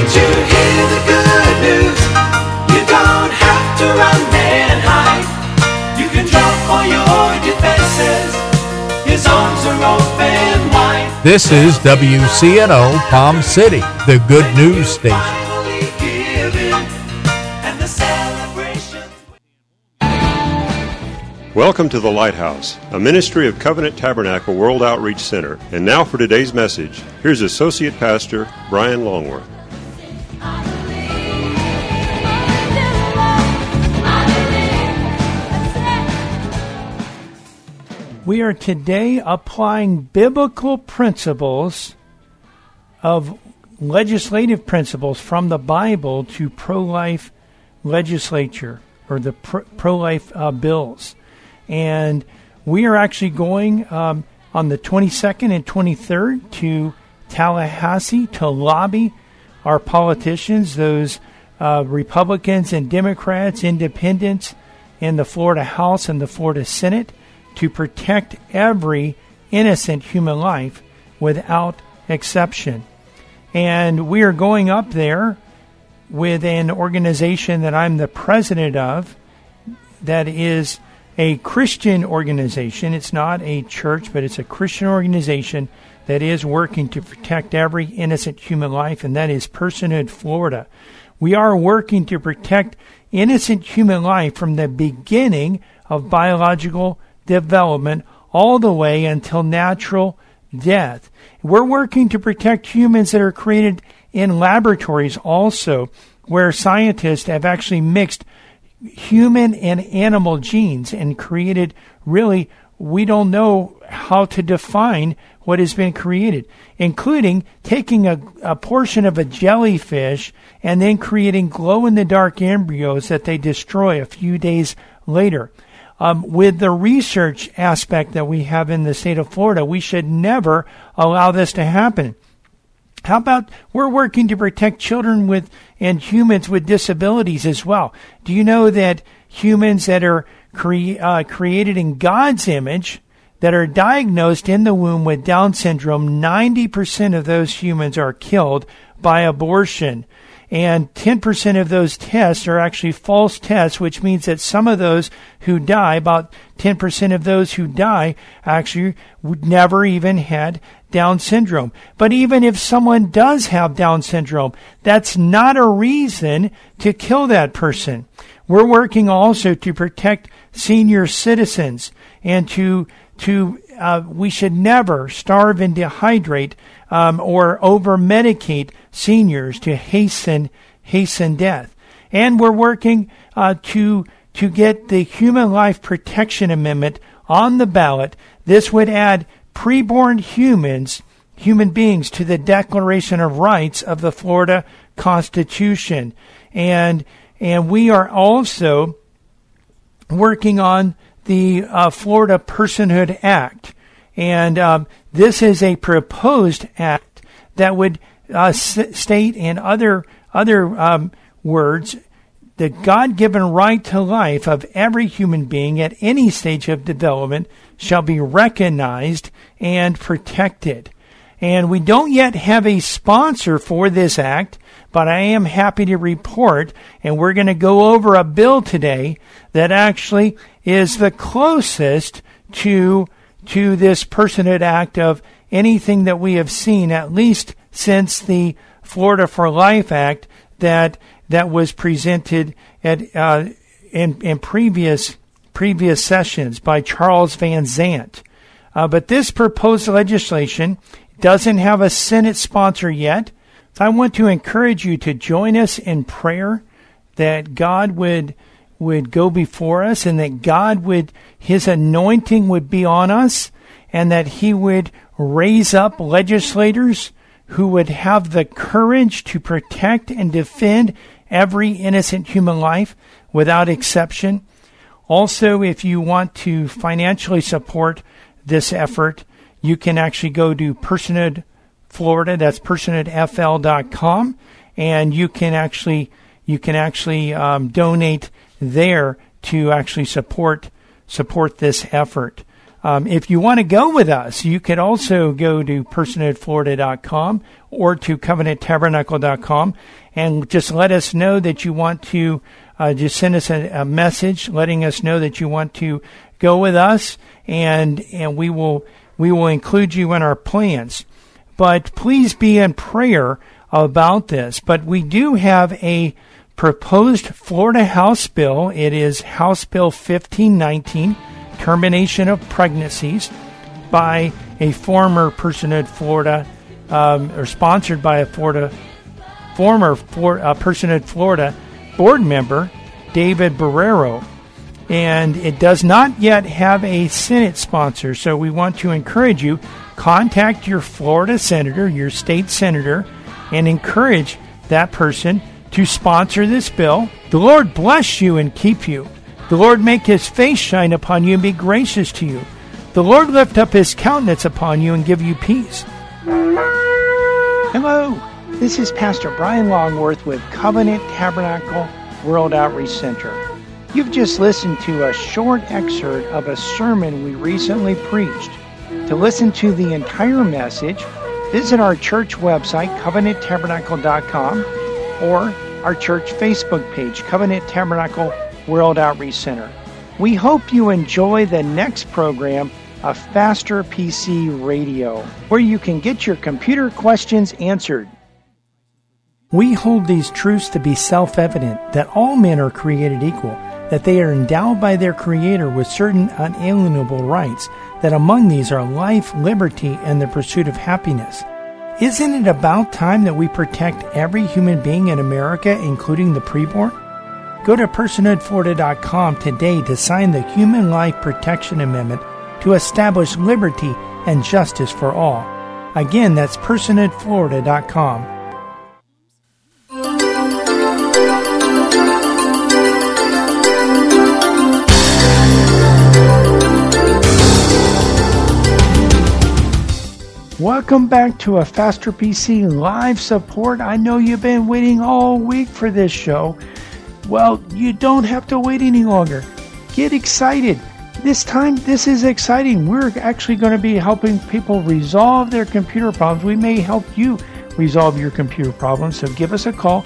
to hear the good news. You don't have to run and hide. You can drop all your defenses. His arms are open wide. This is WCNO Palm City, the good news station. Welcome to The Lighthouse, a ministry of Covenant Tabernacle World Outreach Center. And now for today's message, here's Associate Pastor Brian Longworth. We are today applying biblical principles of legislative principles from the Bible to pro-life legislature or the pro-life bills. And we are actually going on the 22nd and 23rd to Tallahassee to lobby our politicians, those Republicans and Democrats, independents in the Florida House and the Florida Senate, to protect every innocent human life without exception. And we are going up there with an organization that I'm the president of that is a Christian organization. It's not a church, but it's a Christian organization that is working to protect every innocent human life, and that is Personhood Florida. We are working to protect innocent human life from the beginning of biological development all the way until natural death. We're working to protect humans that are created in laboratories also, where scientists have actually mixed human and animal genes and created, really, we don't know how to define what has been created, including taking a portion of a jellyfish and then creating glow-in-the-dark embryos that they destroy a few days later. With the research aspect that we have in the state of Florida, we should never allow this to happen. How about we're working to protect children and humans with disabilities as well? Do you know that humans that are created in God's image, that are diagnosed in the womb with Down syndrome, 90% of those humans are killed by abortion? And 10% of those tests are actually false tests, which means that some of those who die, about 10% of those who die, actually would never even had Down syndrome. But even if someone does have Down syndrome, that's not a reason to kill that person. We're working also to protect senior citizens, and we should never starve and dehydrate or over-medicate seniors to hasten death. And we're working to get the Human Life Protection Amendment on the ballot. This would add preborn human beings, to the Declaration of Rights of the Florida Constitution. And we are also working on the Florida Personhood Act. And this is a proposed act that would state in other words the God-given right to life of every human being at any stage of development shall be recognized and protected. And we don't yet have a sponsor for this act, but I am happy to report, and we're going to go over a bill today that actually is the closest to this Personhood Act of anything that we have seen, at least since the Florida for Life Act that was presented in previous sessions by Charles Van Zandt. But this proposed legislation doesn't have a Senate sponsor yet. So I want to encourage you to join us in prayer that God would go before us, and that His anointing would be on us, and that He would raise up legislators who would have the courage to protect and defend every innocent human life without exception. Also, if you want to financially support this effort, you can actually go to Personhood Florida, that's personhoodfl.com, and you can actually donate there to actually support this effort. If you want to go with us, you could also go to personhoodflorida.com or to covenanttabernacle.com and just let us know that you want to just send us a message letting us know that you want to go with us, and we will include you in our plans. But please be in prayer about this. But we do have a proposed Florida House bill. It is House Bill 1519, termination of pregnancies, by a former Personhood Florida, or sponsored by a former Personhood Florida board member, David Barrero. And it does not yet have a Senate sponsor, so we want to encourage you, contact your Florida senator, your state senator, and encourage that person to sponsor this bill. The Lord bless you and keep you. The Lord make his face shine upon you and be gracious to you. The Lord lift up his countenance upon you and give you peace. Hello, this is Pastor Brian Longworth with Covenant Tabernacle World Outreach Center. You've just listened to a short excerpt of a sermon we recently preached. To listen to the entire message, visit our church website, covenanttabernacle.com, or our church Facebook page, Covenant Tabernacle World Outreach Center. We hope you enjoy the next program of Faster PC Radio, where you can get your computer questions answered. We hold these truths to be self-evident, that all men are created equal, that they are endowed by their Creator with certain unalienable rights, that among these are life, liberty, and the pursuit of happiness. Isn't it about time that we protect every human being in America, including the preborn? Go to personhoodflorida.com today to sign the Human Life Protection Amendment to establish liberty and justice for all. Again, that's personhoodflorida.com. Welcome back to a Faster PC live support. I know you've been waiting all week for this show. Well, you don't have to wait any longer. Get excited. This time, this is exciting. We're actually going to be helping people resolve their computer problems. We may help you resolve your computer problems. So give us a call,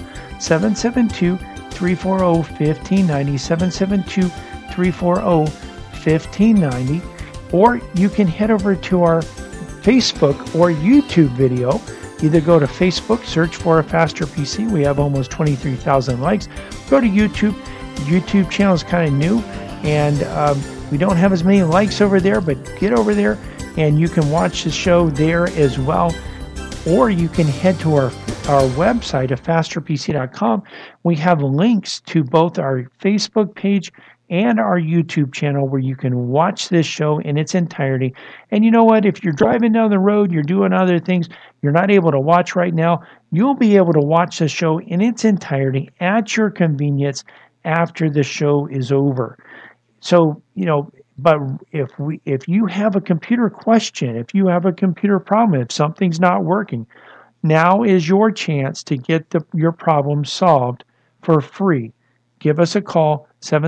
772-340-1590, 772-340-1590. Or you can head over to our Facebook or YouTube video. Either go to Facebook, search for a Faster PC. We have almost 23,000 likes. Go to YouTube. YouTube channel is kind of new, and we don't have as many likes over there, but get over there and you can watch the show there as well. Or you can head to our website at fasterpc.com. We have links to both our Facebook page and our YouTube channel where you can watch this show in its entirety. And you know what? If you're driving down the road, you're doing other things, you're not able to watch right now, you'll be able to watch the show in its entirety at your convenience after the show is over. So, but if you have a computer question, if you have a computer problem, if something's not working, now is your chance to get your problem solved for free. Give us a call,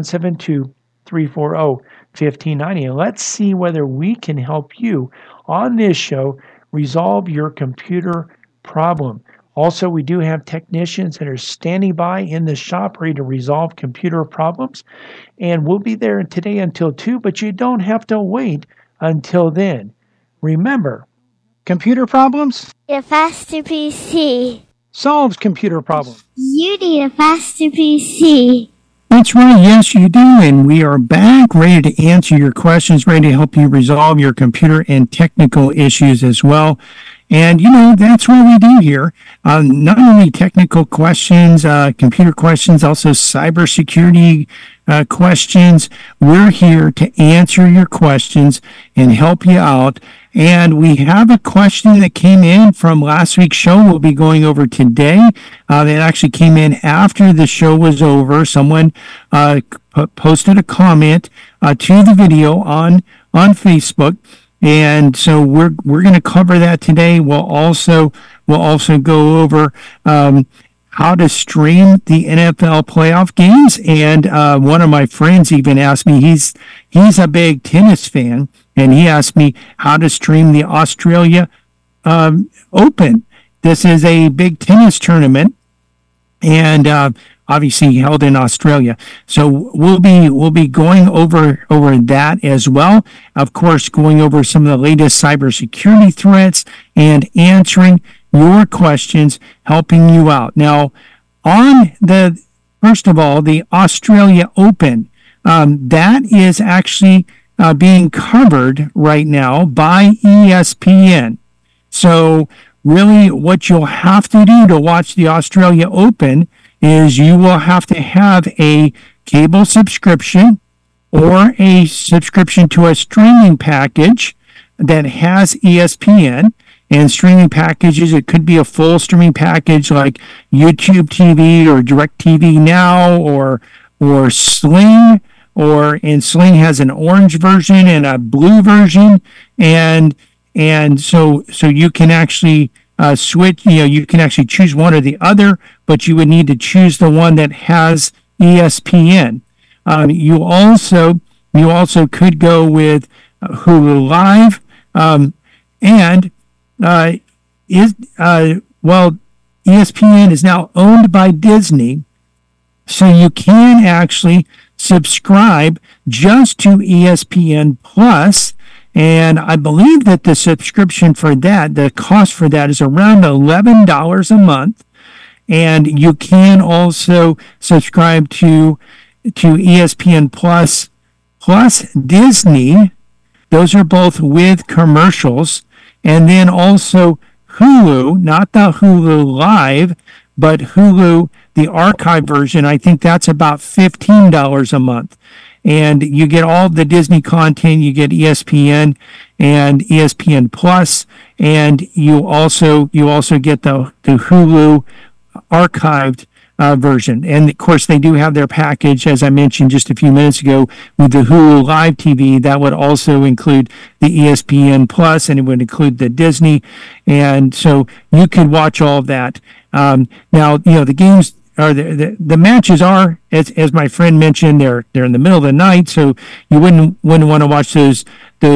772-340-1590, and let's see whether we can help you on this show resolve your computer problem. Also, we do have technicians that are standing by in the shop ready to resolve computer problems, and we'll be there today until 2, but you don't have to wait until then. Remember, computer problems? A Faster PC solves computer problems. You need a Faster PC. That's right, yes you do, and we are back ready to answer your questions, ready to help you resolve your computer and technical issues as well. And, that's what we do here. Not only technical questions, computer questions, also cybersecurity questions. We're here to answer your questions and help you out. And we have a question that came in from last week's show we'll be going over today. That actually came in after the show was over. Someone posted a comment to the video on Facebook. And so we're going to cover that today. We'll also go over how to stream the NFL playoff games. And one of my friends even asked me, he's a big tennis fan, and he asked me how to stream the Australia Open. This is a big tennis tournament, and obviously held in Australia. So we'll be going over that as well. Of course, going over some of the latest cybersecurity threats and answering your questions, helping you out. Now, first of all, the Australia Open, that is actually being covered right now by ESPN. So really what you'll have to do to watch the Australia Open is you will have to have a cable subscription or a subscription to a streaming package that has ESPN. And streaming packages, it could be a full streaming package like YouTube TV or DirecTV Now or Sling, and Sling has an orange version and a blue version, and so you can actually switch. You can actually choose one or the other, but you would need to choose the one that has ESPN. You also could go with Hulu Live, and ESPN is now owned by Disney, so you can actually subscribe just to ESPN Plus, and I believe that the subscription for that, the cost for that is around $11 a month, and you can also subscribe to ESPN Plus Disney. Those are both with commercials. And then also Hulu, not the Hulu Live, but Hulu, the archive version. I think that's about $15 a month. And you get all the Disney content. You get ESPN and ESPN Plus, and you also get the Hulu archived version. And of course, they do have their package, as I mentioned just a few minutes ago, with the Hulu Live TV. That would also include the ESPN Plus, and it would include the Disney. And so you could watch all of that. Now, the games are the matches are, as my friend mentioned, they're in the middle of the night, so you wouldn't want to watch those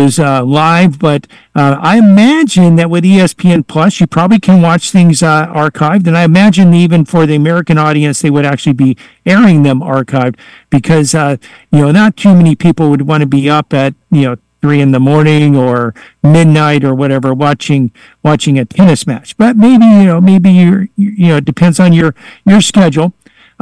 live. But I imagine that with ESPN Plus, you probably can watch things archived, and I imagine even for the American audience, they would actually be airing them archived because not too many people would want to be up at 3 a.m. or midnight or whatever watching a tennis match. But maybe you're it depends on your schedule.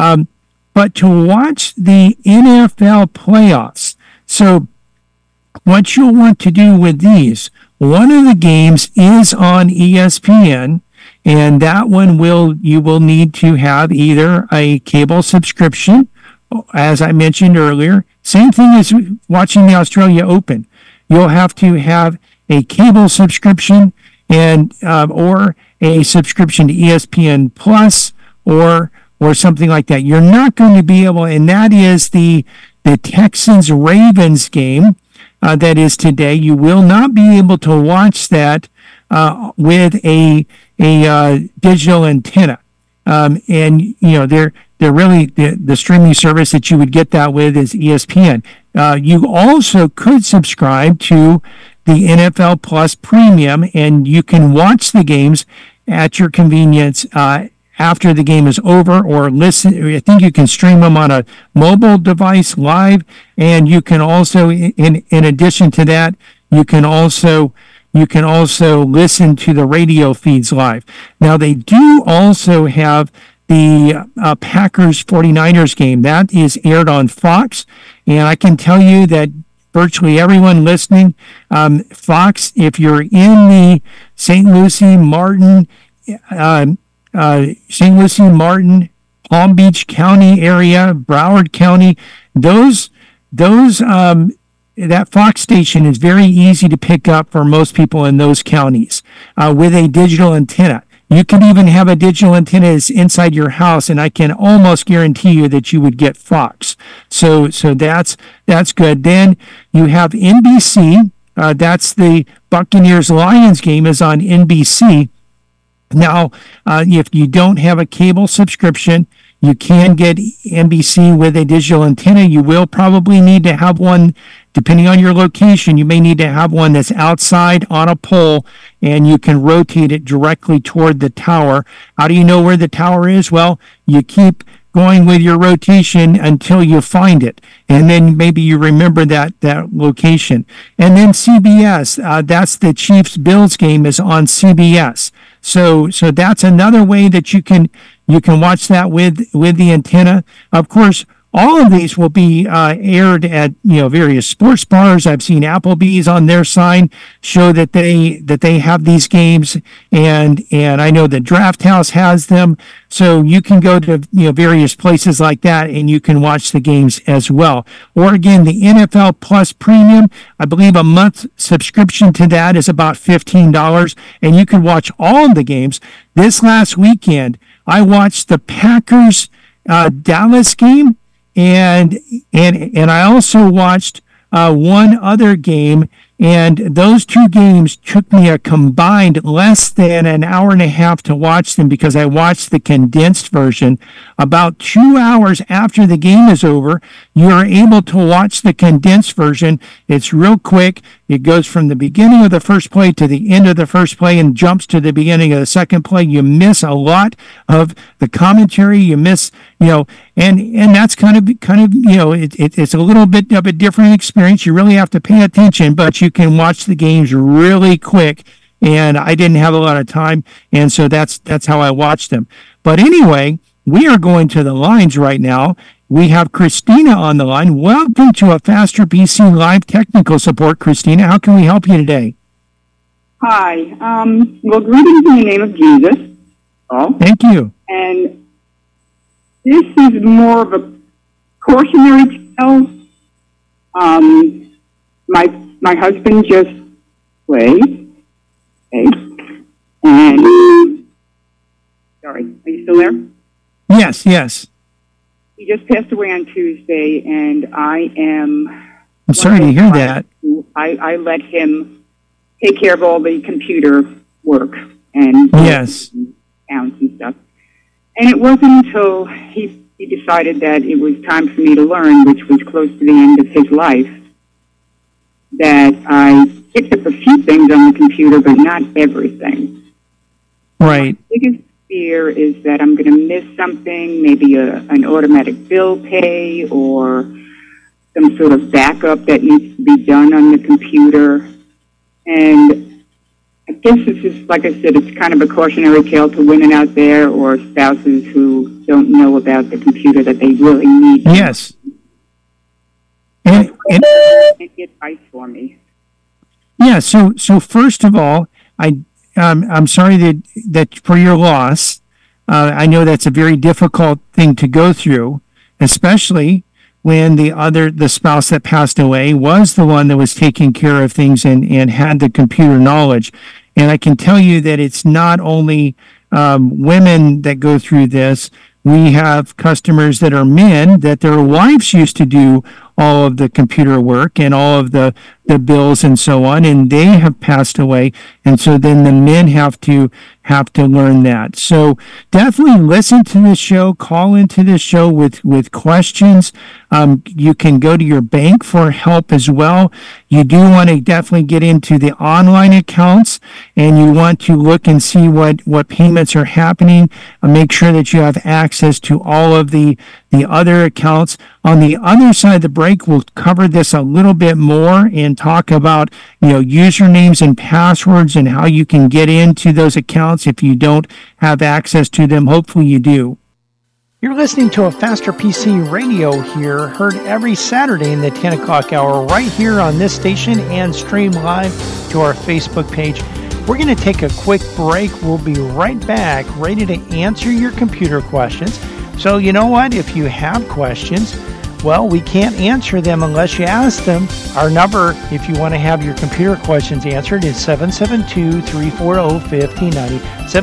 But to watch the NFL playoffs, so what you'll want to do with these, one of the games is on ESPN, and that one you will need to have either a cable subscription, as I mentioned earlier. Same thing as watching the Australia Open. You'll have to have a cable subscription and or a subscription to ESPN Plus or something like that. You're not going to be able, and that is the Texans-Ravens game that is today. You will not be able to watch that with a digital antenna. And they're really the streaming service that you would get that with is ESPN. You also could subscribe to the NFL Plus Premium, and you can watch the games at your convenience after the game is over, or listen. I think you can stream them on a mobile device live, and you can also, in addition to that, you can also listen to the radio feeds live. Now, they do also have the Packers 49ers game. That is aired on Fox, and I can tell you that virtually everyone listening, Fox, if you're in the St. Lucie, Martin, Palm Beach County area, Broward County, that Fox station is very easy to pick up for most people in those counties with a digital antenna. You can even have a digital antenna inside your house, and I can almost guarantee you that you would get Fox. So that's good. Then you have NBC. That's the Buccaneers-Lions game is on NBC. Now, if you don't have a cable subscription, You can get NBC with a digital antenna. You will probably need to have one, depending on your location. You may need to have one that's outside on a pole, and you can rotate it directly toward the tower. How do you know where the tower is? Well, you keep going with your rotation until you find it, and then maybe you remember that location. And then CBS, that's the Chiefs-Bills game, is on CBS. So that's another way that you can watch that with the antenna. Of course, all of these will be aired at various sports bars. I've seen Applebee's on their sign show that they have these games, and I know the Draft House has them. So you can go to various places like that, and you can watch the games as well. Or again, the NFL Plus Premium, I believe a month subscription to that is about $15, and you can watch all of the games. This last weekend, I watched the Packers Dallas game. And I also watched one other game, and those two games took me a combined less than an hour and a half to watch them, because I watched the condensed version. About 2 hours after the game is over, you are able to watch the condensed version. It's real quick. It goes from the beginning of the first play to the end of the first play and jumps to the beginning of the second play. You miss a lot of the commentary. You miss, and that's kind of it's a little bit of a different experience. You really have to pay attention, but you can watch the games really quick. And I didn't have a lot of time, and so that's how I watched them. But anyway, we are going to the lines right now. We have Christina on the line. Welcome to a Faster PC Live Technical Support. Christina, how can we help you today? Hi. Well, greetings in the name of Jesus. Oh. Thank you. And this is more of a cautionary tale. My husband just played. Okay. And sorry, are you still there? Yes. He just passed away on Tuesday, and I'm sorry to hear that. I let him take care of all the computer work and yes, accounts and stuff. And it wasn't until he decided that it was time for me to learn, which was close to the end of his life, that I picked up a few things on the computer, but not everything. Right. My biggest fear is that I'm going to miss something, maybe an automatic bill pay or some sort of backup that needs to be done on the computer. And I guess this is, like I said, it's kind of a cautionary tale to women out there or spouses who don't know about the computer that they really need. Yes. And get advice for me. Yeah. So first of all, I'm sorry that for your loss. I know that's a very difficult thing to go through, especially when the spouse that passed away was the one that was taking care of things and had the computer knowledge. And I can tell you that it's not only women that go through this. We have customers that are men that their wives used to do all of the computer work and all of the bills and so on, and they have passed away. And so then the men have to learn that. So definitely listen to this show, call into this show with questions. You can go to your bank for help as well. You do want to definitely get into the online accounts, and you want to look and see what payments are happening. Make sure that you have access to all of the other accounts. On the other side of the break, we'll cover this a little bit more and talk about, usernames and passwords and how you can get into those accounts if you don't have access to them. Hopefully you do. You're listening to a Faster PC radio here, heard every Saturday in the 10 o'clock hour right here on this station and stream live to our Facebook page. We're going to take a quick break. We'll be right back, ready to answer your computer questions. So you know what? If you have questions, well, we can't answer them unless you ask them. Our number, if you want to have your computer questions answered, is 772-340-1590.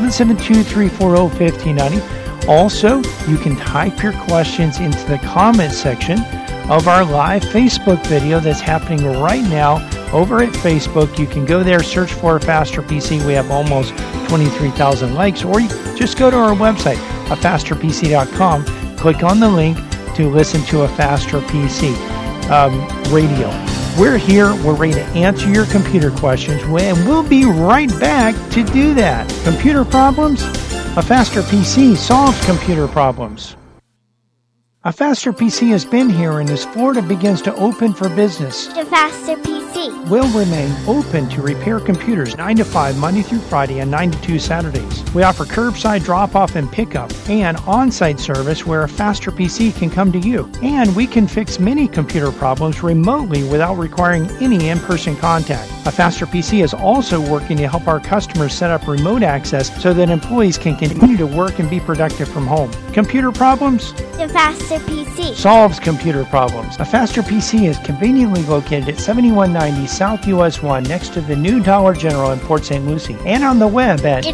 772-340-1590. Also, you can type your questions into the comment section of our live Facebook video that's happening right now over at Facebook. You can go there, search for Faster PC. We have almost 23,000 likes, or you just go to our website, fasterpc.com. click on the link to listen to a Faster PC radio. We're here. We're ready to answer your computer questions, and we'll be right back to do that. Computer problems? A Faster PC solves computer problems. A Faster PC has been here, and as Florida begins to open for business, The Faster PC. will remain open to repair computers 9 to 5 Monday through Friday and 9 to 2 Saturdays. We offer curbside drop-off and pickup and on-site service where a Faster PC can come to you. And we can fix many computer problems remotely without requiring any in-person contact. A Faster PC is also working to help our customers set up remote access so that employees can continue to work and be productive from home. Computer problems? The Faster PC. Solves computer problems. A Faster PC is conveniently located at 7190 South US 1 next to the new Dollar General in Port St. Lucie, and on the web at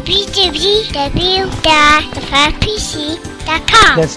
www.afastpc.com. that's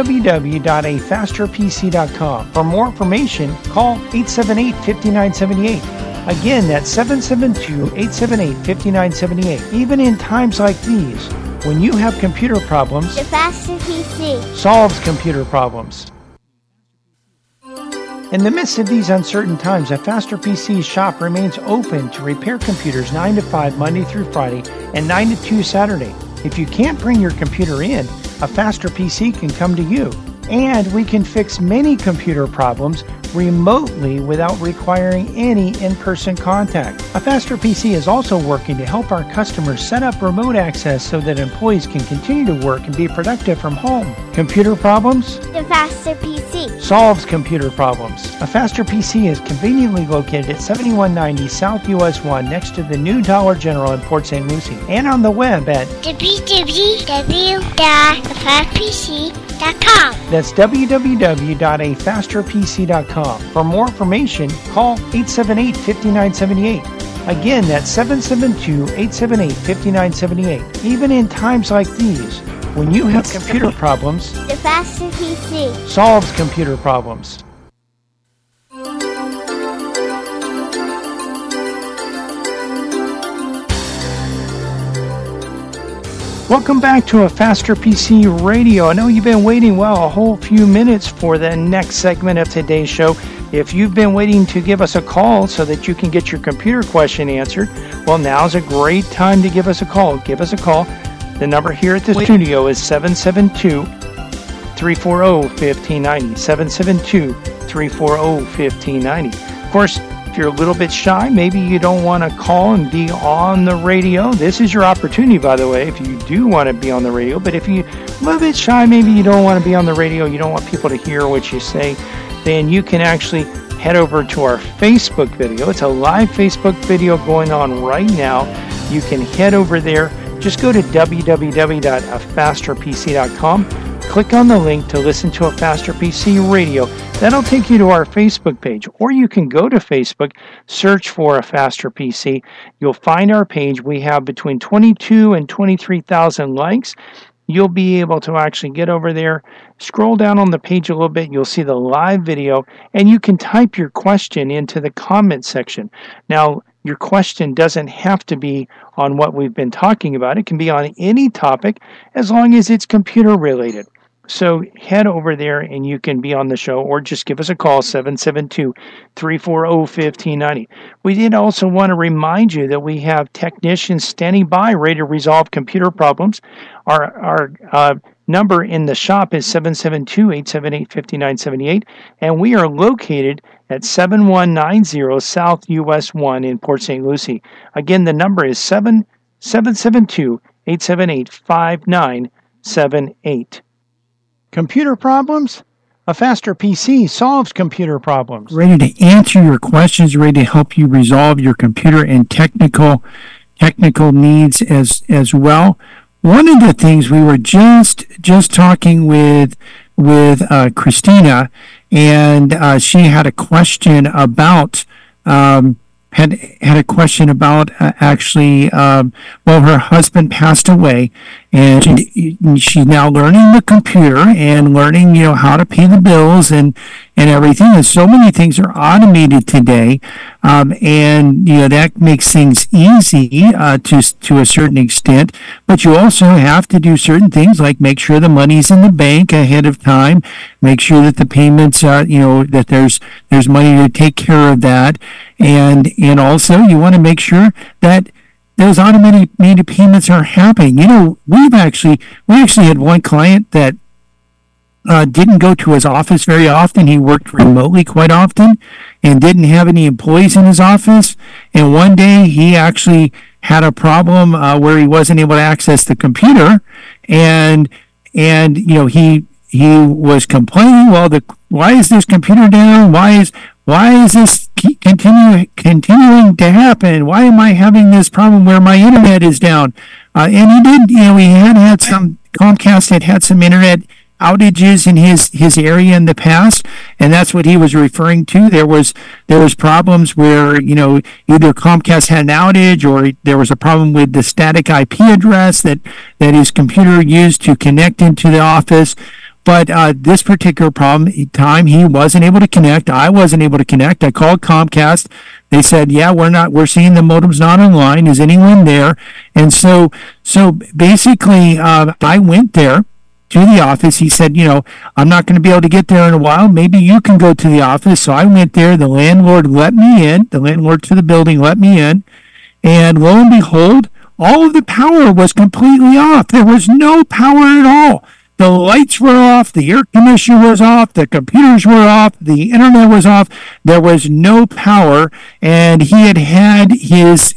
www.afasterpc.com. For more information, call 878-5978. Again, that's 772-878-5978. Even in times like these, when you have computer problems, The Faster PC. solves computer problems. In the midst of these uncertain times, a Faster PC shop remains open to repair computers 9 to 5 Monday through Friday and 9 to 2 Saturday. If you can't bring your computer in, a Faster PC can come to you. And we can fix many computer problems remotely without requiring any in-person contact. A Faster PC is also working to help our customers set up remote access so that employees can continue to work and be productive from home. Computer problems? The Faster PC. Solves computer problems. A Faster PC is conveniently located at 7190 South US 1 next to the new Dollar General in Port St. Lucie, and on the web at www.afastpc.com. that's www.afasterpc.com. For more information, call 878-5978. Again, that's 772-878-5978. Even in times like these, when you have computer problems, The Faster PC. solves computer problems. Welcome back to a Faster PC Radio. I know you've been waiting, a whole few minutes for the next segment of today's show. If you've been waiting to give us a call so that you can get your computer question answered, well, now's a great time to give us a call. Give us a call. The number here at the studio is 772-340-1590. 772-340-1590. Of course, if you're a little bit shy, maybe you don't want to call and be on the radio, this is your opportunity, by the way, if you do want to be on the radio. But if you're a little bit shy, maybe you don't want to be on the radio, you don't want people to hear what you say, then you can actually head over to our Facebook video. It's a live Facebook video going on right now. You can head over there. Just go to www.afasterpc.com. Click on the link to listen to a Faster PC radio. That'll take you to our Facebook page. Or you can go to Facebook, search for a Faster PC. You'll find our page. We have between 22 and 23,000 likes. You'll be able to actually get over there, scroll down on the page a little bit. You'll see the live video, and you can type your question into the comment section. Now, your question doesn't have to be on what we've been talking about. It can be on any topic as long as it's computer related. So head over there and you can be on the show, or just give us a call, 772-340-1590. We did also want to remind you that we have technicians standing by ready to resolve computer problems. Our number in the shop is 772-878-5978, and we are located at 7190 South US 1 in Port St. Lucie. Again, the number is 772-878-5978. Computer problems? A Faster PC solves computer problems. Ready to answer your questions, ready to help you resolve your computer and technical needs as well. One of the things we were just talking with Christina, and she had a question about her husband passed away, and she's now learning the computer and learning, how to pay the bills and everything. And so many things are automated today, and that makes things easy to a certain extent. But you also have to do certain things like make sure the money's in the bank ahead of time, make sure that the payments are, that there's money to take care of that, and also you want to make sure that those automated payments are happening. We actually had one client that didn't go to his office very often. He worked remotely quite often and didn't have any employees in his office. And one day he actually had a problem where he wasn't able to access the computer, and he was complaining, well, why is this computer down? Why is this continuing to happen? Why am I having this problem where my internet is down? And he did, he had some, Comcast had some internet outages in his area in the past, and that's what he was referring to. There was problems where, either Comcast had an outage or there was a problem with the static IP address that his computer used to connect into the office. But this particular time, he wasn't able to connect. I wasn't able to connect. I called Comcast. They said, yeah, we're seeing the modem's not online. Is anyone there? And so basically, I went there to the office. He said, I'm not going to be able to get there in a while. Maybe you can go to the office. So I went there. The landlord let me in. The landlord to the building let me in. And lo and behold, all of the power was completely off. There was no power at all. The lights were off, the air conditioner was off, the computers were off, the internet was off. There was no power, and he had his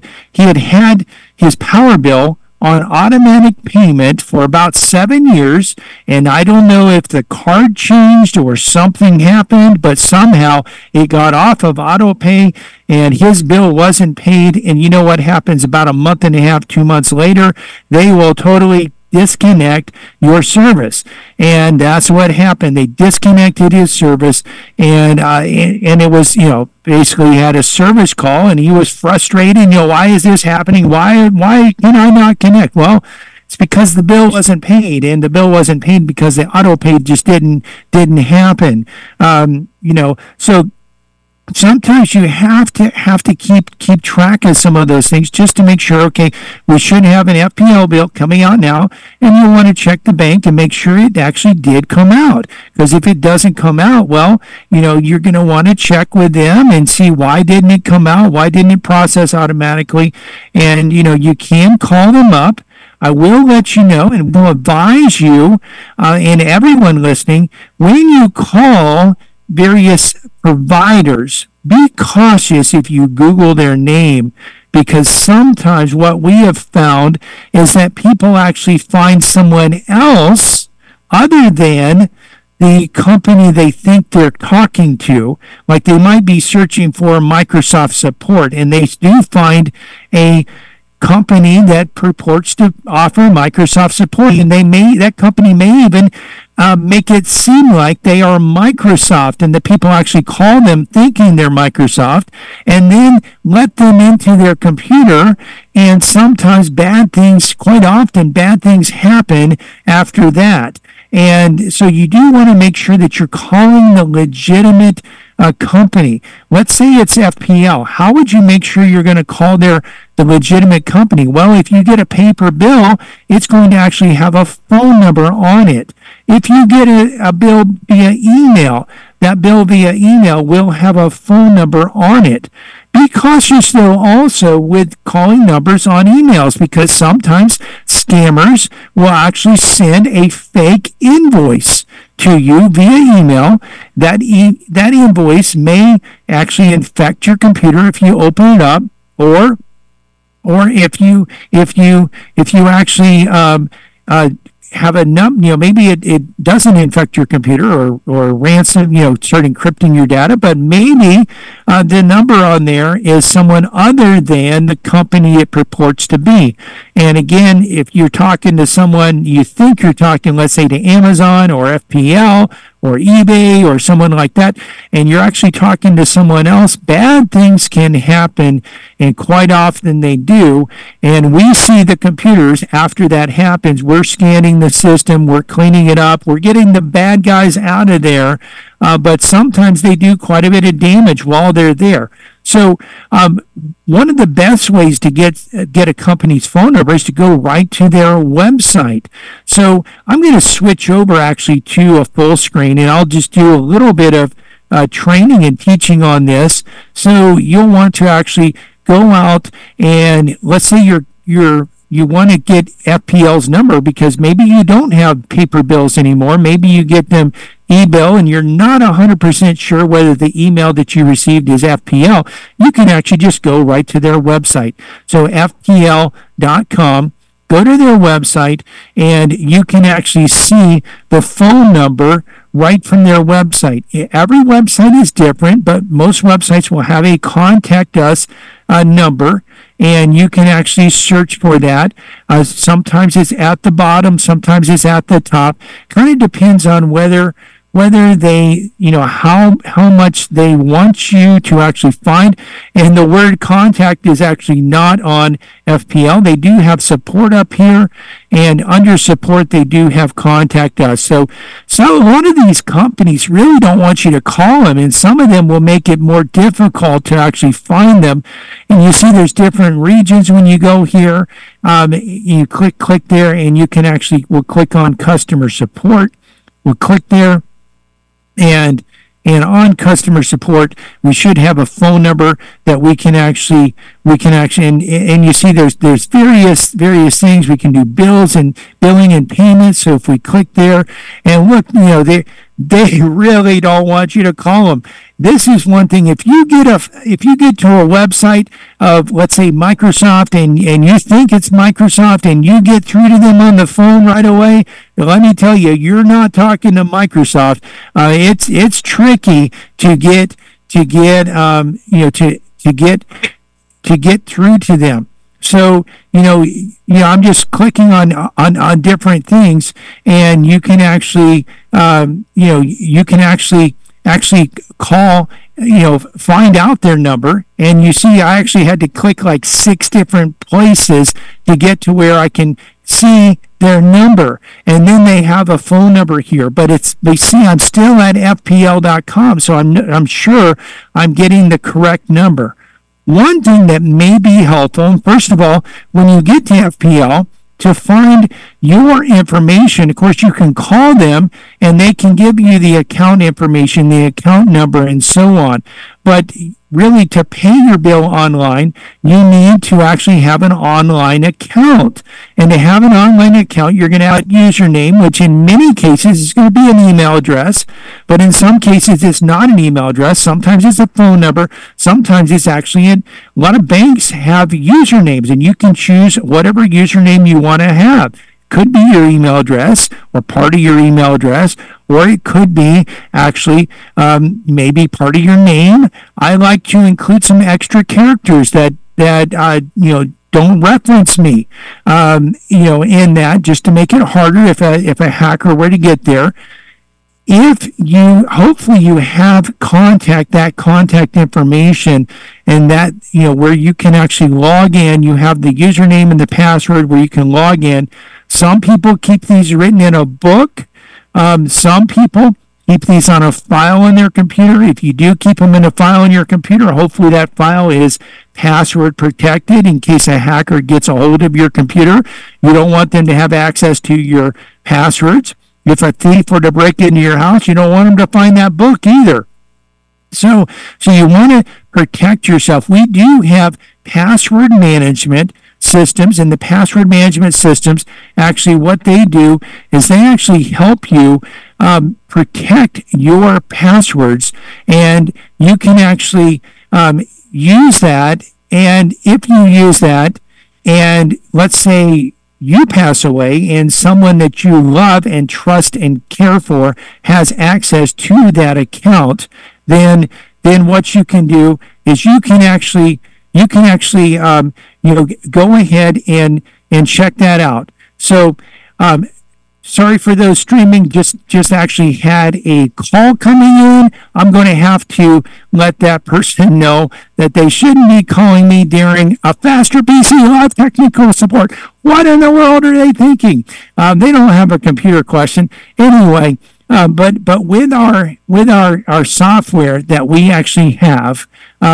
power bill on automatic payment for about 7 years, and I don't know if the card changed or something happened, but somehow it got off of auto pay and his bill wasn't paid. And you know what happens about a month and a half, 2 months later? They will totally disconnect your service, and that's what happened. They disconnected his service, and it was, basically he had a service call, and he was frustrated. Why is this happening? Why can I not connect? Well, it's because the bill wasn't paid, and the bill wasn't paid because the auto pay just didn't happen. So sometimes you have to keep track of some of those things just to make sure, okay, we should have an FPL bill coming out now, and you want to check the bank to make sure it actually did come out. Because if it doesn't come out, well, you're going to want to check with them and see why didn't it come out, why didn't it process automatically, and you can call them up. I will let you know and will advise you and everyone listening, when you call various providers, be cautious if you Google their name, because sometimes what we have found is that people actually find someone else other than the company they think they're talking to. Like they might be searching for Microsoft support, and they do find a company that purports to offer Microsoft support, and that company may even make it seem like they are Microsoft, and the people actually call them thinking they're Microsoft, and then let them into their computer, and sometimes quite often bad things happen after that. And so you do want to make sure that you're calling the legitimate company. Let's say it's FPL. How would you make sure you're going to call the legitimate company? Well, if you get a paper bill, it's going to actually have a phone number on it. If you get a bill via email, that bill via email will have a phone number on it. Be cautious, though, also with calling numbers on emails, because sometimes scammers will actually send a fake invoice to you via email. That invoice may actually infect your computer if you open it up, or if you actually have a maybe it doesn't infect your computer or ransom, start encrypting your data, but maybe the number on there is someone other than the company it purports to be. And again, if you're talking to someone, you think you're talking, let's say, to Amazon or FPL or eBay or someone like that, and you're actually talking to someone else, bad things can happen, and quite often they do. And we see the computers after that happens. We're scanning the system, we're cleaning it up, we're getting the bad guys out of there, but sometimes they do quite a bit of damage while they're there. So one of the best ways to get a company's phone number is to go right to their website. So I'm going to switch over actually to a full screen, and I'll just do a little bit of training and teaching on this. So you'll want to actually go out and let's say you want to get FPL's number because maybe you don't have paper bills anymore. Maybe you get them e-bill and you're not 100% sure whether the email that you received is FPL. You can actually just go right to their website. So FPL.com, go to their website, and you can actually see the phone number right from their website. Every website is different, but most websites will have a contact us number, and you can actually search for that. Sometimes it's at the bottom, sometimes it's at the top. Kind of depends on whether they, how much they want you to actually find. And the word contact is actually not on FPL. They do have support up here, and under support they do have contact us. So a lot of these companies really don't want you to call them, and some of them will make it more difficult to actually find them. And you see there's different regions when you go here. You click there, and you can actually, we'll click on customer support. We'll click there. And on customer support, we should have a phone number that we can actually, and you see there's various things. We can do bills and billing and payments. So if we click there and look, they really don't want you to call them. This is one thing. If you get to a website of, let's say, Microsoft, and you think it's Microsoft, and you get through to them on the phone right away, let me tell you, you're not talking to Microsoft. It's tricky to get through to them. So I'm just clicking on different things, and you can actually actually call, find out their number. And you see, I actually had to click like 6 different places to get to where I can see their number. And then they have a phone number here, but they see I'm still at FPL.com, so I'm sure I'm getting the correct number. One thing that may be helpful, first of all, when you get to FPL, to find your information, of course, you can call them and they can give you the account information, the account number, and so on. But really, to pay your bill online, you need to actually have an online account. And to have an online account, you're going to have a username, which in many cases is going to be an email address. But in some cases, it's not an email address. Sometimes it's a phone number. Sometimes it's actually a lot of banks have usernames, and you can choose whatever username you want to have. Could be your email address or part of your email address, or it could be actually maybe part of your name. I like to include some extra characters that don't reference me, in that, just to make it harder if a hacker were to get there. Hopefully you have that contact information, and that, where you can actually log in, you have the username and the password where you can log in. Some people keep these written in a book. Some people keep these on a file on their computer. If you do keep them in a file on your computer, hopefully that file is password protected in case a hacker gets a hold of your computer. You don't want them to have access to your passwords. If a thief were to break into your house, you don't want them to find that book either. So you want to protect yourself. We do have password management systems, and the password management systems, actually what they do is they actually help you protect your passwords, and you can actually use that. And if you use that, and let's say you pass away and someone that you love and trust and care for has access to that account, then what you can do is you can actually go ahead and and check that out. So, sorry for those streaming, just actually had a call coming in. I'm going to have to let that person know that they shouldn't be calling me during a Faster PC Live technical support. What in the world are they thinking? They don't have a computer question. Anyway, but with our software that we actually have,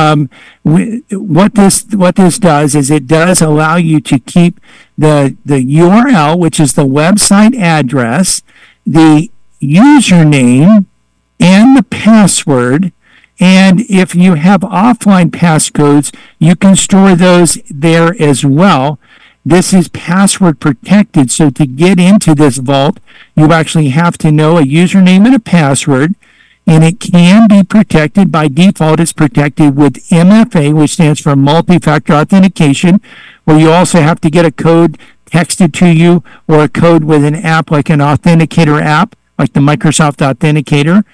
what this does is it does allow you to keep the URL, which is the website address, the username, and the password. And if you have offline passcodes, you can store those there as well. This is password protected, so to get into this vault, you actually have to know a username and a password, and it can be protected. By default, it's protected with MFA, which stands for multi-factor authentication, where you also have to get a code texted to you or a code with an app like an authenticator app, like the Microsoft Authenticator.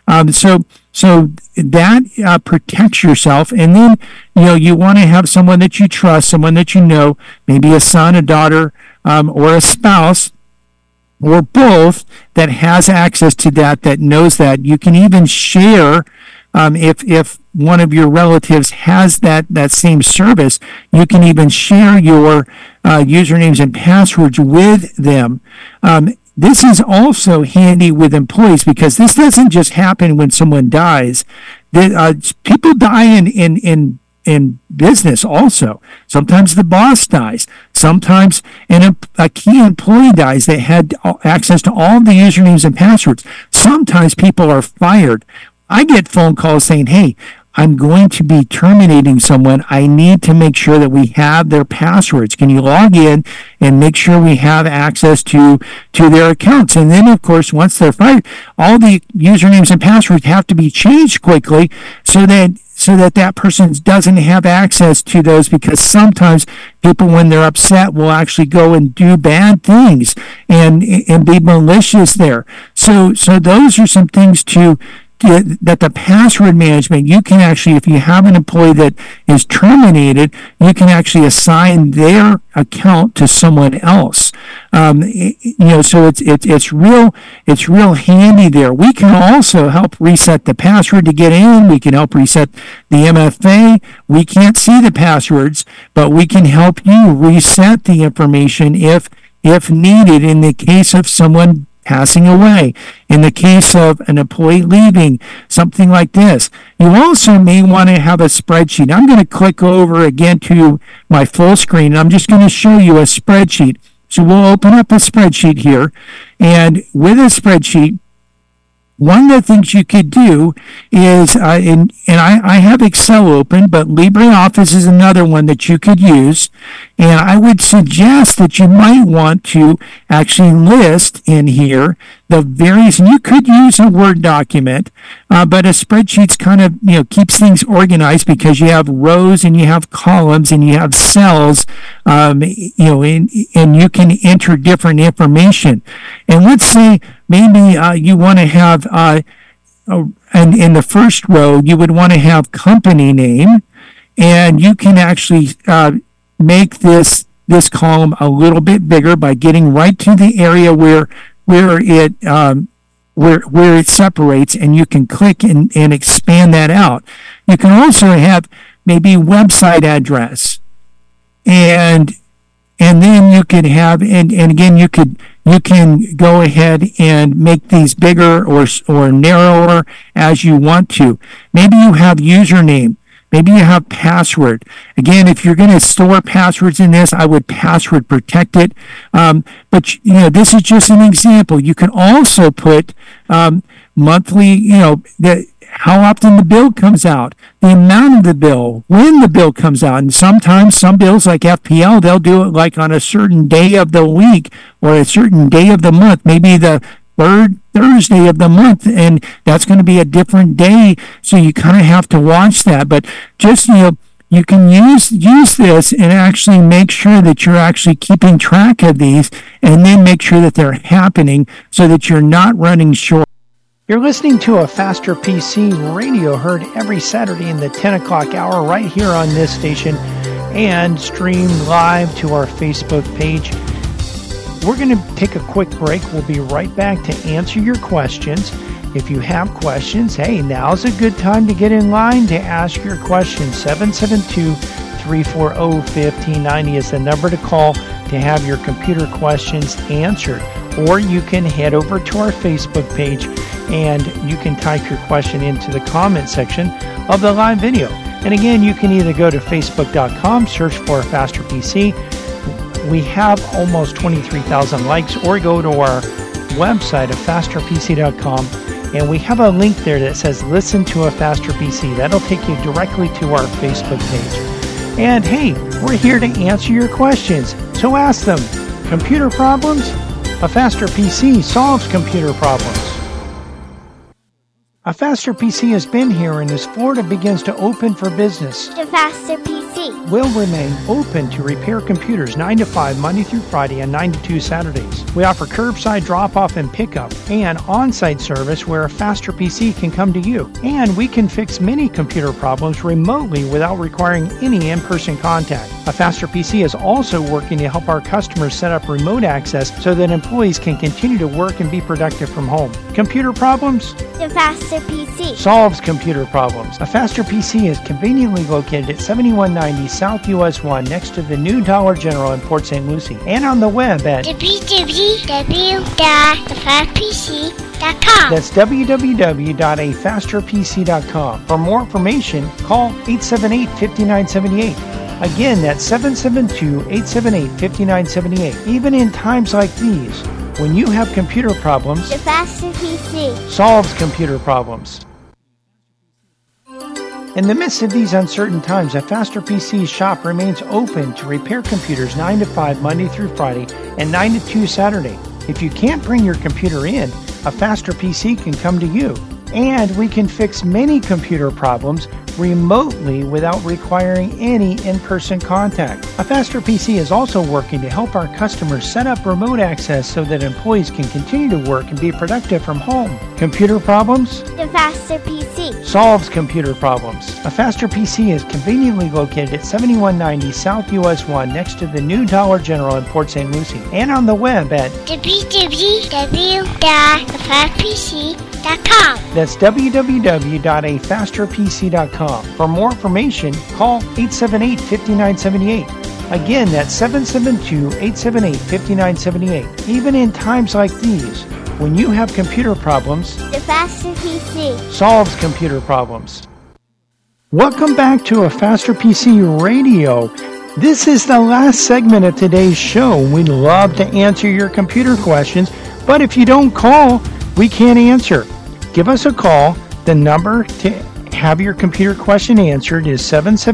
So that protects yourself. And then, you want to have someone that you trust, someone that you know, maybe a son, a daughter, or a spouse, or both, that has access to that knows that. You can even share, if one of your relatives has that same service, you can even share your usernames and passwords with them. This is also handy with employees, because this doesn't just happen when someone dies. People die in business also. Sometimes the boss dies. Sometimes a key employee dies that had access to all the usernames and passwords. Sometimes people are fired. I get phone calls saying, hey, I'm going to be terminating someone. I need to make sure that we have their passwords. Can you log in and make sure we have access to their accounts? And then, of course, once they're fired, all the usernames and passwords have to be changed quickly so that person doesn't have access to those, because sometimes people, when they're upset, will actually go and do bad things and be malicious there. So those are some things that the password management, you can actually, if you have an employee that is terminated, you can actually assign their account to someone else. So it's real handy there. We can also help reset the password to get in. We can help reset the MFA. We can't see the passwords, but we can help you reset the information if needed in the case of someone passing away, in the case of an employee leaving, something like this. You also may want to have a spreadsheet. I'm going to click over again to my full screen, and I'm just going to show you a spreadsheet. So we'll open up a spreadsheet here, and with a spreadsheet, one of the things you could do is, and I have Excel open, but LibreOffice is another one that you could use. And I would suggest that you might want to actually list in here the various, and you could use a Word document, but a spreadsheet's kind of, keeps things organized, because you have rows and you have columns and you have cells, and you can enter different information. And let's say maybe you want to have, and in the first row, you would want to have company name, and you can actually make this column a little bit bigger by getting right to the area where it separates, and you can click and expand that out. You can also have maybe website address, and then you can have, and again, you can go ahead and make these bigger or narrower as you want to. Maybe you have username. Maybe you have password. Again, if you're going to store passwords in this, I would password protect it. But this is just an example. You can also put monthly, how often the bill comes out, the amount of the bill, when the bill comes out. And sometimes some bills, like FPL, they'll do it like on a certain day of the week or a certain day of the month, maybe the third Thursday of the month, and that's going to be a different day. So you kind of have to watch that. But just, you can use this and actually make sure that you're actually keeping track of these, and then make sure that they're happening so that you're not running short. You're listening to a Faster PC radio, heard every Saturday in the 10 o'clock hour right here on this station and stream live to our Facebook page. We're going to take a quick break. We'll be right back to answer your questions. If you have questions, hey, now's a good time to get in line to ask your questions. 772-340-1590 is the number to call to have your computer questions answered. Or you can head over to our Facebook page and you can type your question into the comment section of the live video. And again, you can either go to facebook.com, search for Faster PC. We have almost 23,000 likes, or go to our website at fasterpc.com, and we have a link there that says listen to a Faster PC. That'll take you directly to our Facebook page. And hey, we're here to answer your questions, so ask them. Computer problems? A Faster PC solves computer problems. A Faster PC has been here, and as Florida begins to open for business, The Faster PC. will remain open to repair computers 9 to 5 Monday through Friday and 9 to 2 Saturdays. We offer curbside drop-off and pickup and on-site service where a Faster PC can come to you. And we can fix many computer problems remotely without requiring any in-person contact. A Faster PC is also working to help our customers set up remote access so that employees can continue to work and be productive from home. Computer problems? The Faster PC. Solves computer problems. A Faster PC is conveniently located at 7190 South US 1 next to the new Dollar General in Port St. Lucie, and on the web at www.afastpc.com. that's www.afasterpc.com. For more information, call 878-5978. Again, that's 772-878-5978. Even in times like these, when you have computer problems, The Faster PC. solves computer problems. In the midst of these uncertain times, a Faster PC shop remains open to repair computers 9 to 5 Monday through Friday and 9 to 2 Saturday. If you can't bring your computer in, a Faster PC can come to you. And we can fix many computer problems remotely without requiring any in-person contact. A Faster PC is also working to help our customers set up remote access so that employees can continue to work and be productive from home. Computer problems? The Faster PC. Solves computer problems. A Faster PC is conveniently located at 7190 South US 1 next to the new Dollar General in Port St. Lucie, and on the web at www.afastpc.com. that's www.afasterpc.com. For more information, call 878-5978. Again, that's 772-878-5978. Even in times like these, when you have computer problems, The Faster PC. solves computer problems. Welcome back to a Faster PC Radio. This is the last segment of today's show. We'd love to answer your computer questions, but if you don't call, we can't answer. Give us a call. The number to have your computer question answered is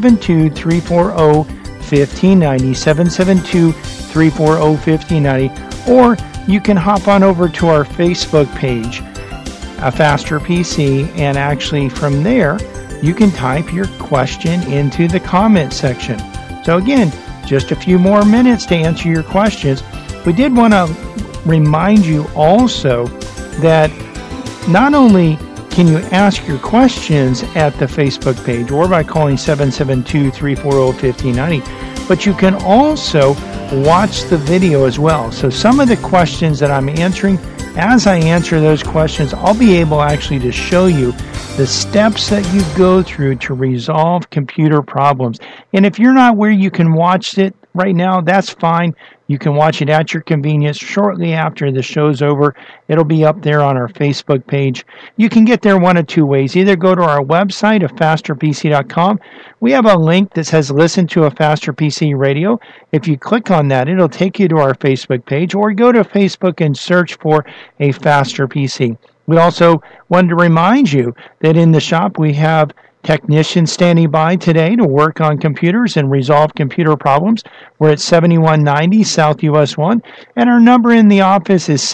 772-340-1590, 772-340-1590, or you can hop on over to our Facebook page, A Faster PC, and actually from there, you can type your question into the comment section. So again, just a few more minutes to answer your questions. We did want to remind you also that not only can you ask your questions at the Facebook page or by calling 772-340-1590, but you can also watch the video as well. So some of the questions that I'm answering, as I answer those questions, I'll be able actually to show you the steps that you go through to resolve computer problems. And if you're not where you can watch it right now, that's fine. You can watch it at your convenience shortly after the show's over. It'll be up there on our Facebook page. You can get there one of two ways. Either go to our website, afasterpc.com. We have a link that says listen to a Faster PC Radio. If you click on that, it'll take you to our Facebook page, or go to Facebook and search for a Faster PC. We also wanted to remind you that in the shop we have technicians standing by today to work on computers and resolve computer problems. We're at 7190 South US 1, and our number in the office is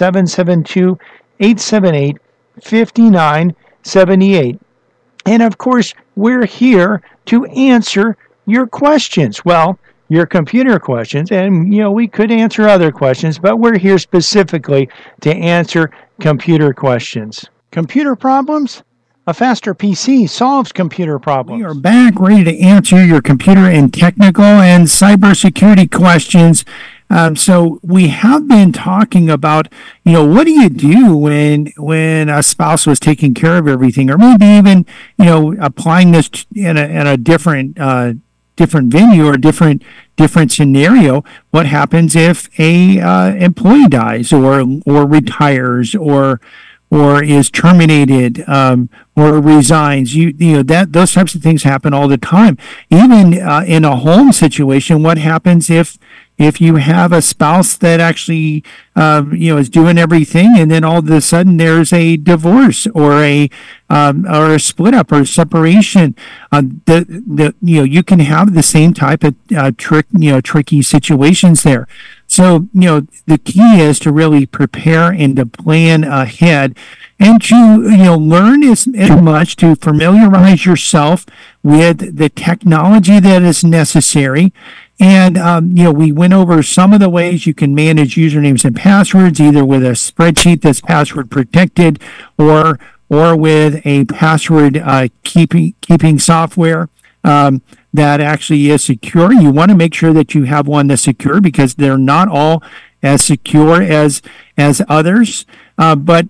772-878-5978. And of course, we're here to answer your questions. Well, your computer questions, and we could answer other questions, but we're here specifically to answer computer questions. Computer problems? A Faster PC solves computer problems. We are back ready to answer your computer and technical and cybersecurity questions. So we have been talking about, what do you do when a spouse was taking care of everything, or maybe even, applying this in a different venue or different scenario. What happens if a employee dies or retires or is terminated or resigns? Those types of things happen all the time. Even in a home situation, what happens if you have a spouse that actually is doing everything, and then all of a sudden there's a divorce or a split up or separation? You can have the same type of tricky situations there. So, the key is to really prepare and to plan ahead, and to, learn as much to familiarize yourself with the technology that is necessary. And, we went over some of the ways you can manage usernames and passwords, either with a spreadsheet that's password protected or with a password keeping software that actually is secure. You want to make sure that you have one that's secure, because they're not all as secure as others. But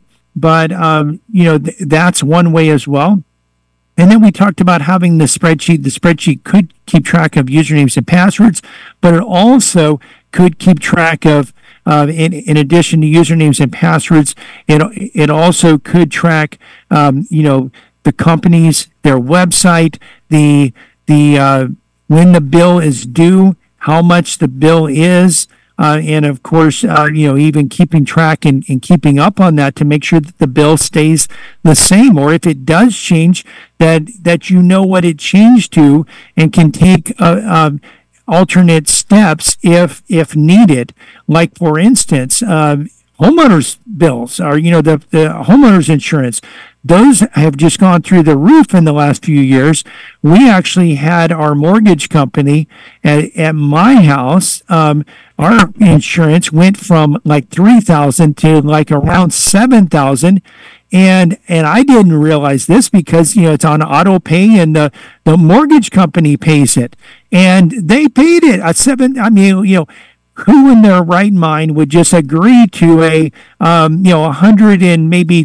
that's one way as well. And then we talked about having the spreadsheet. The spreadsheet could keep track of usernames and passwords, but it also could keep track of, in addition to usernames and passwords, it also could track, the companies, their website, the when the bill is due, how much the bill is, and of course, even keeping track and keeping up on that to make sure that the bill stays the same, or if it does change, that you know what it changed to and can take alternate steps if needed. Like, for instance, homeowners bills, or the homeowners insurance. Those have just gone through the roof in the last few years. We actually had our mortgage company at my house. Our insurance went from like $3,000 to like around $7,000. And I didn't realize this because, it's on auto pay, and the mortgage company pays it, and they paid it at who in their right mind would just agree to a 100 and maybe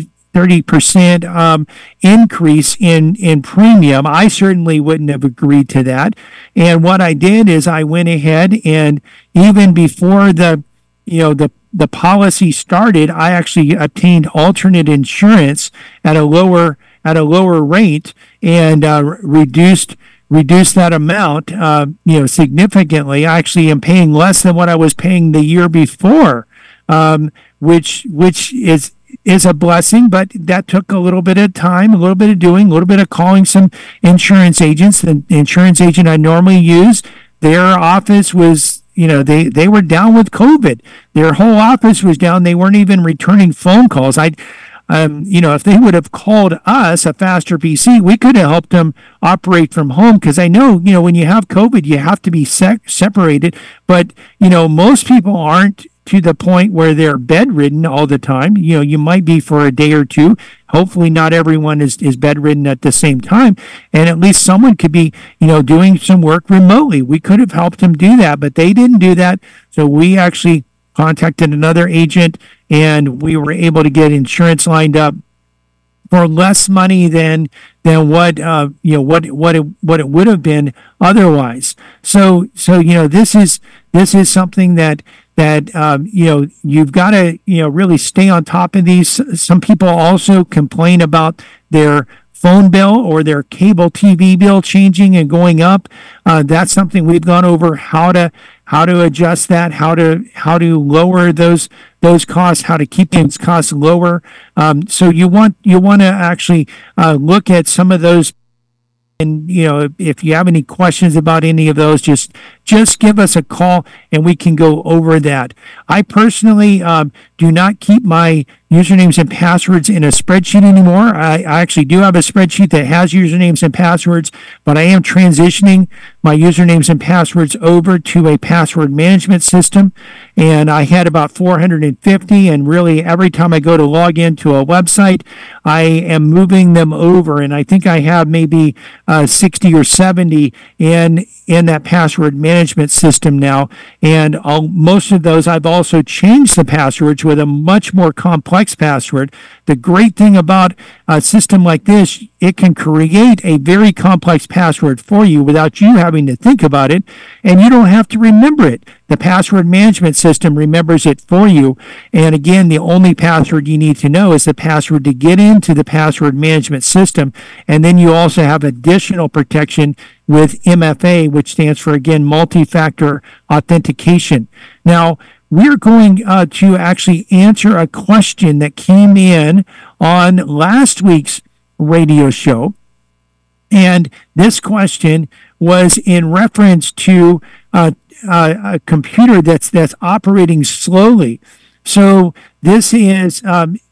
30% increase in premium? I certainly wouldn't have agreed to that. And what I did is I went ahead, and even before the policy started, I actually obtained alternate insurance at a lower rate, and reduced that amount significantly. I actually am paying less than what I was paying the year before, which is a blessing, but that took a little bit of time, a little bit of doing, a little bit of calling some insurance agents. The insurance agent I normally use, their office was, they were down with COVID. Their whole office was down. They weren't even returning phone calls. If they would have called us, a Faster PC, we could have helped them operate from home, because I know, when you have COVID, you have to be separated. But, most people aren't to the point where they're bedridden all the time. You might be for a day or two. Hopefully not everyone is bedridden at the same time. And at least someone could be, doing some work remotely. We could have helped them do that, but they didn't do that. So we actually contacted another agent, and we were able to get insurance lined up for less money than what it would have been otherwise. So this is something that you've got to really stay on top of these. Some people also complain about their phone bill or their cable TV bill changing and going up. That's something we've gone over, how to adjust that, how to lower those costs, how to keep those costs lower. So you want to actually look at some of those. And, if you have any questions about any of those, just give us a call and we can go over that. I personally do not keep my usernames and passwords in a spreadsheet anymore. I actually do have a spreadsheet that has usernames and passwords, but I am transitioning my usernames and passwords over to a password management system. And I had about 450, and really every time I go to log into a website, I am moving them over. And I think I have maybe 60 or 70 in that password management system now. And most of those, I've also changed the passwords with a much more complex password. The great thing about a system like this, it can create a very complex password for you without you having to think about it, and you don't have to remember it. The password management system remembers it for you. And again, the only password you need to know is the password to get into the password management system. And then you also have additional protection with MFA, which stands for, again, multi-factor authentication. Now, we're going to actually answer a question that came in on last week's radio show. And this question was in reference to a computer that's operating slowly. So this is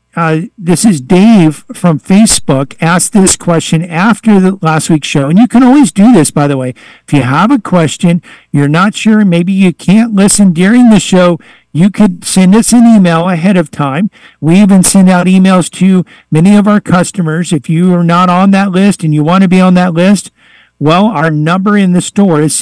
Dave from Facebook asked this question after the last week's show. And you can always do this, by the way. If you have a question, you're not sure, maybe you can't listen during the show, you could send us an email ahead of time. We even send out emails to many of our customers. If you are not on that list and you want to be on that list, well, our number in the store is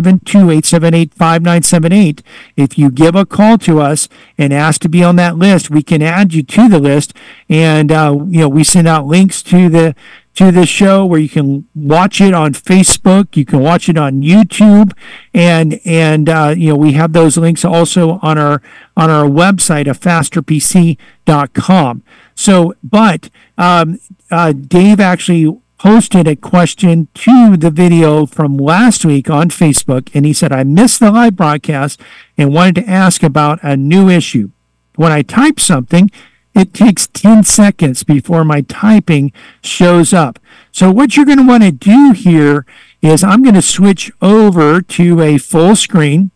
772-878-5978. If you give a call to us and ask to be on that list, we can add you to the list. And, we send out links to the show where you can watch it on Facebook. You can watch it on YouTube. And we have those links also on our website, afasterpc.com. So, but Dave actually posted a question to the video from last week on Facebook, and he said, I missed the live broadcast and wanted to ask about a new issue. When I type something, it takes 10 seconds before my typing shows up. So what you're going to want to do here is I'm going to switch over to a full screen.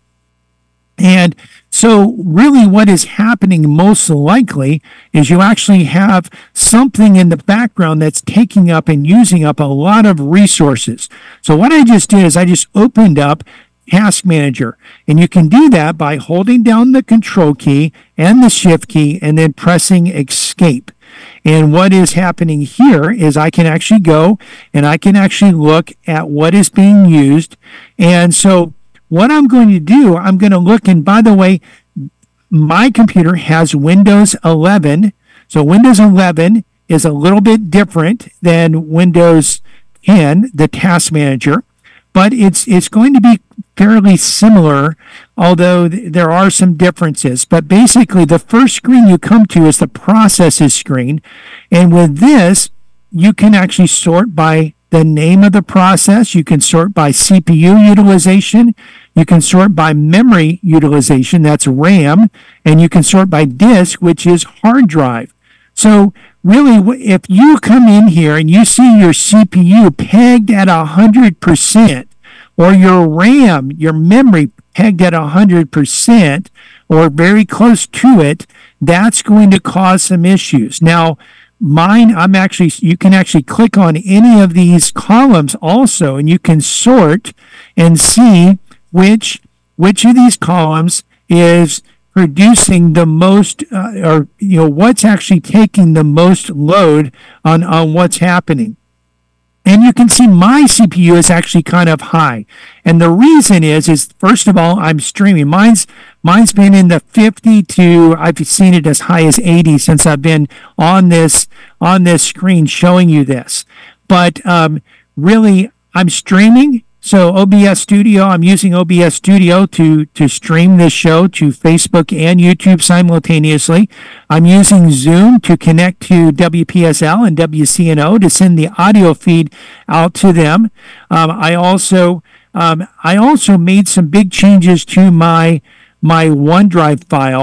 And so really what is happening most likely is you actually have something in the background that's taking up and using up a lot of resources. So what I just did is I just opened up Task Manager. And you can do that by holding down the Control key and the Shift key and then pressing Escape. And what is happening here is I can actually go and I can actually look at what is being used. And so what I'm going to do, I'm going to look, and by the way, my computer has Windows 11. So Windows 11 is a little bit different than Windows 10, the Task Manager, but it's going to be fairly similar, although there are some differences. But basically, the first screen you come to is the Processes screen. And with this, you can actually sort by the name of the process. You can sort by CPU utilization. You can sort by memory utilization, that's RAM. And you can sort by disk, which is hard drive. So really, if you come in here and you see your CPU pegged at 100%, or your RAM, your memory pegged at 100%, or very close to it, that's going to cause some issues. Now, mine, you can actually click on any of these columns also, and you can sort and see which of these columns is producing the most, what's actually taking the most load on what's happening. And you can see my CPU is actually kind of high. And the reason is first of all, I'm streaming. Mine's been in the 50 to, I've seen it as high as 80 since I've been on this screen showing you this. But really, I'm streaming. So OBS Studio, I'm using OBS Studio to stream this show to Facebook and YouTube simultaneously. I'm using Zoom to connect to WPSL and WCNO to send the audio feed out to them. I also made some big changes to my OneDrive file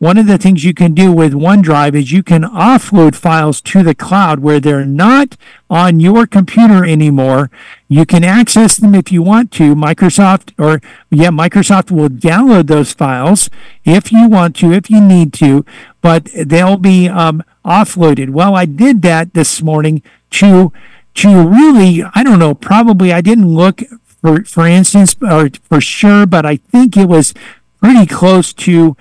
one of the things you can do with OneDrive is you can offload files to the cloud where they're not on your computer anymore. You can access them if you want to. Microsoft will download those files if you want to, if you need to, but they'll be offloaded. Well, I did that this morning to really, I don't know, probably I didn't look for instance, or for sure, but I think it was pretty close to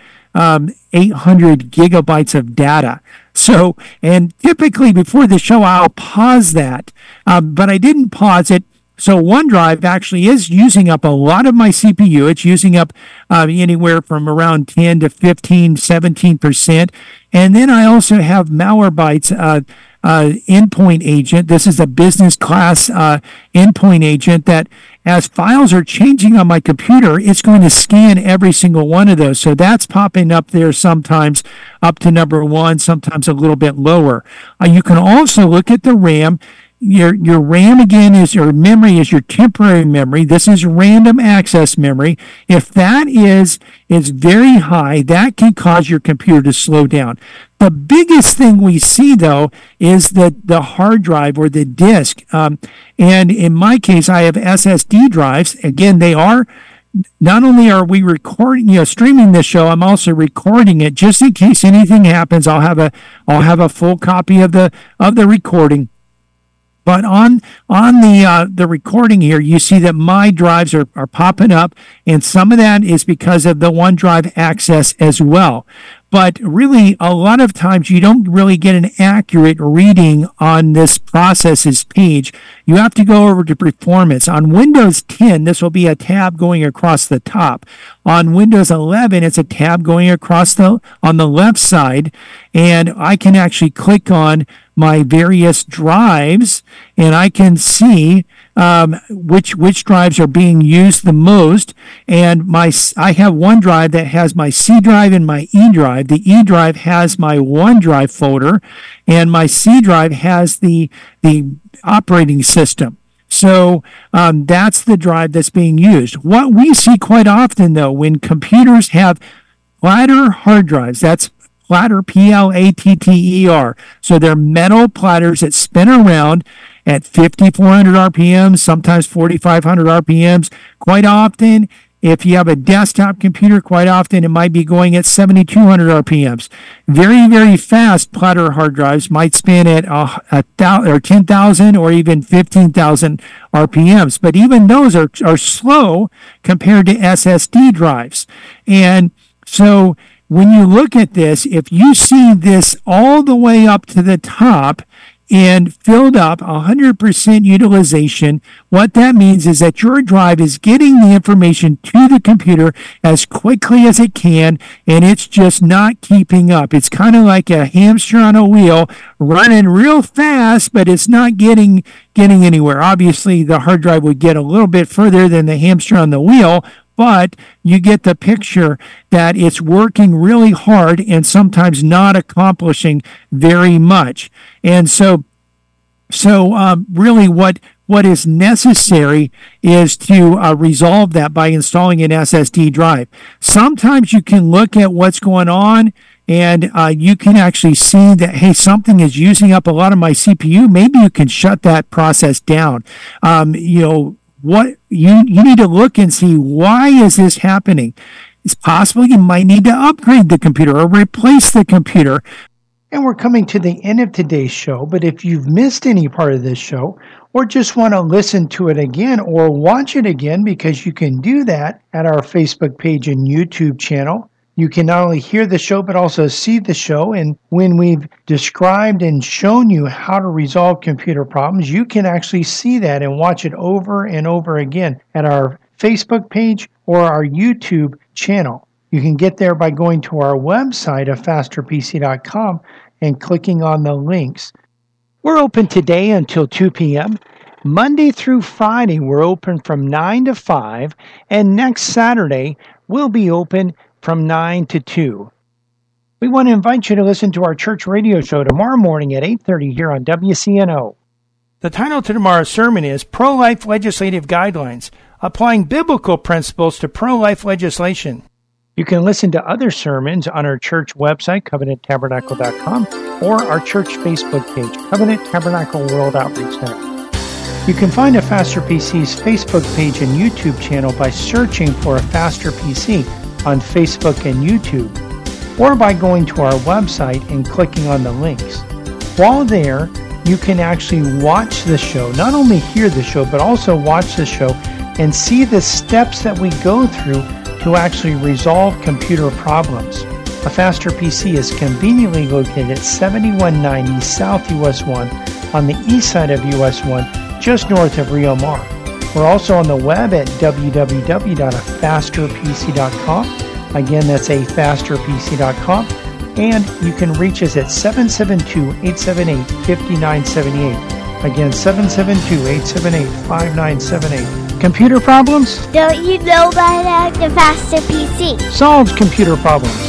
800 gigabytes of data. So, and typically before the show, I'll pause that, but I didn't pause it. So OneDrive actually is using up a lot of my CPU. It's using up anywhere from around 10 to 15, 17%. And then I also have Malwarebytes endpoint agent. This is a business class endpoint agent that as files are changing on my computer, it's going to scan every single one of those. So that's popping up there sometimes up to number 1, sometimes a little bit lower. You can also look at the RAM. Your RAM again is your memory, is your temporary memory. This is random access memory. If that is very high, that can cause your computer to slow down. The biggest thing we see though is the hard drive or the disk. And in my case, I have SSD drives. Again, they are. Not only are we recording, streaming this show, I'm also recording it just in case anything happens. I'll have a full copy of the recording. But on the recording here, you see that my drives are popping up, and some of that is because of the OneDrive access as well. But really, a lot of times you don't really get an accurate reading on this processes page. You have to go over to performance. On Windows 10, this will be a tab going across the top. On Windows 11, it's a tab going across on the left side, and I can actually click on my various drives, and I can see which drives are being used the most. And I have OneDrive that has my C drive and my E drive. The E drive has my OneDrive folder, and my C drive has the operating system. So that's the drive that's being used. What we see quite often, though, when computers have platter hard drives, that's platter, Platter. So they're metal platters that spin around at 5,400 RPMs, sometimes 4,500 RPMs. Quite often, if you have a desktop computer, quite often it might be going at 7,200 RPMs. Very, very fast platter hard drives might spin at 10,000 or even 15,000 RPMs. But even those are slow compared to SSD drives. And so when you look at this, if you see this all the way up to the top and filled up 100% utilization, what that means is that your drive is getting the information to the computer as quickly as it can, and it's just not keeping up. It's kind of like a hamster on a wheel running real fast, but it's not getting anywhere. Obviously, the hard drive would get a little bit further than the hamster on the wheel, but you get the picture that it's working really hard and sometimes not accomplishing very much. And so really what is necessary is to resolve that by installing an SSD drive. Sometimes you can look at what's going on and you can actually see that, hey, something is using up a lot of my CPU. Maybe you can shut that process down. What you need to look and see, why is this happening? It's possible you might need to upgrade the computer or replace the computer. And we're coming to the end of today's show, but if you've missed any part of this show or just want to listen to it again or watch it again, because you can do that at our Facebook page and YouTube channel. You can not only hear the show, but also see the show. And when we've described and shown you how to resolve computer problems, you can actually see that and watch it over and over again at our Facebook page or our YouTube channel. You can get there by going to our website at fasterpc.com and clicking on the links. We're open today until 2 p.m. Monday through Friday, we're open from 9 to 5. And next Saturday, we'll be open from 9 to 2. We want to invite you to listen to our church radio show tomorrow morning at 8:30 here on WCNO. The title to tomorrow's sermon is Pro-Life Legislative Guidelines, Applying Biblical Principles to Pro-Life Legislation. You can listen to other sermons on our church website, covenanttabernacle.com, or our church Facebook page, Covenant Tabernacle World Outreach Center. You can find a Faster PC's Facebook page and YouTube channel by searching for a Faster PC on Facebook and YouTube, or by going to our website and clicking on the links. While there, you can actually watch the show, not only hear the show, but also watch the show and see the steps that we go through to actually resolve computer problems. A Faster PC is conveniently located at 7190 South US 1 on the east side of US 1, just north of Rio Mar. We're also on the web at www.afasterpc.com. Again, that's afasterpc.com. And you can reach us at 772-878-5978. Again, 772-878-5978. Computer problems? Don't you know by now the Faster PC solves computer problems.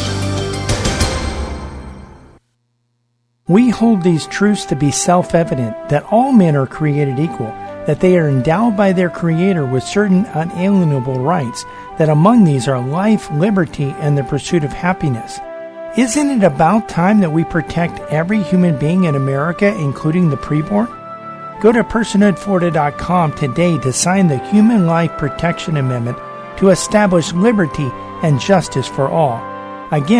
We hold these truths to be self-evident, that all men are created equal, that they are endowed by their Creator with certain unalienable rights, that among these are life, liberty, and the pursuit of happiness. Isn't it about time that we protect every human being in America, including the preborn? Go to personhoodflorida.com today to sign the Human Life Protection Amendment to establish liberty and justice for all. Again,